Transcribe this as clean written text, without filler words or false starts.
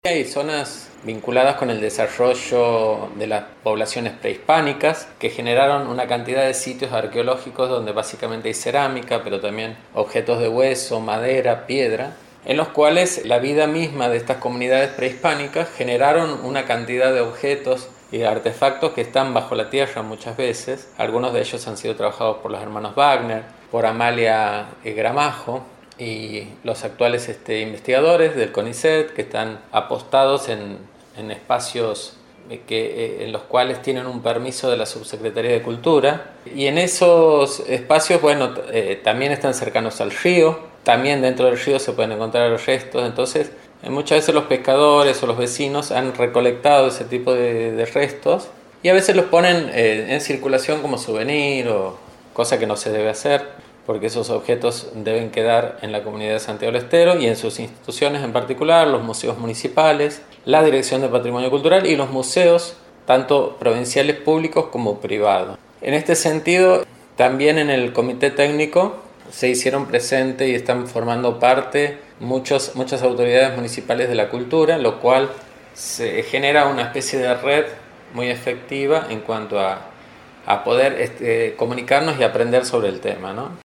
Hay zonas vinculadas con el desarrollo de las poblaciones prehispánicas que generaron una cantidad de sitios arqueológicos donde básicamente hay cerámica, pero también objetos de hueso, madera, piedra, en los cuales la vida misma de estas comunidades prehispánicas generaron una cantidad de objetos y de artefactos que están bajo la tierra muchas veces. Algunos de ellos han sido trabajados por los hermanos Wagner, por Amalia Gramajo, y los actuales investigadores del CONICET que están apostados en espacios en los cuales tienen un permiso de la Subsecretaría de Cultura, y en esos espacios también están cercanos al río, también dentro del río se pueden encontrar los restos. Entonces muchas veces los pescadores o los vecinos han recolectado ese tipo de restos y a veces los ponen en circulación como souvenir, o cosa que no se debe hacer, porque esos objetos deben quedar en la comunidad de Santiago del Estero y en sus instituciones, en particular los museos municipales, la Dirección de Patrimonio Cultural y los museos tanto provinciales públicos como privados. En este sentido, también en el comité técnico se hicieron presentes y están formando parte muchas autoridades municipales de la cultura, lo cual se genera una especie de red muy efectiva en cuanto a poder comunicarnos y aprender sobre el tema, ¿no?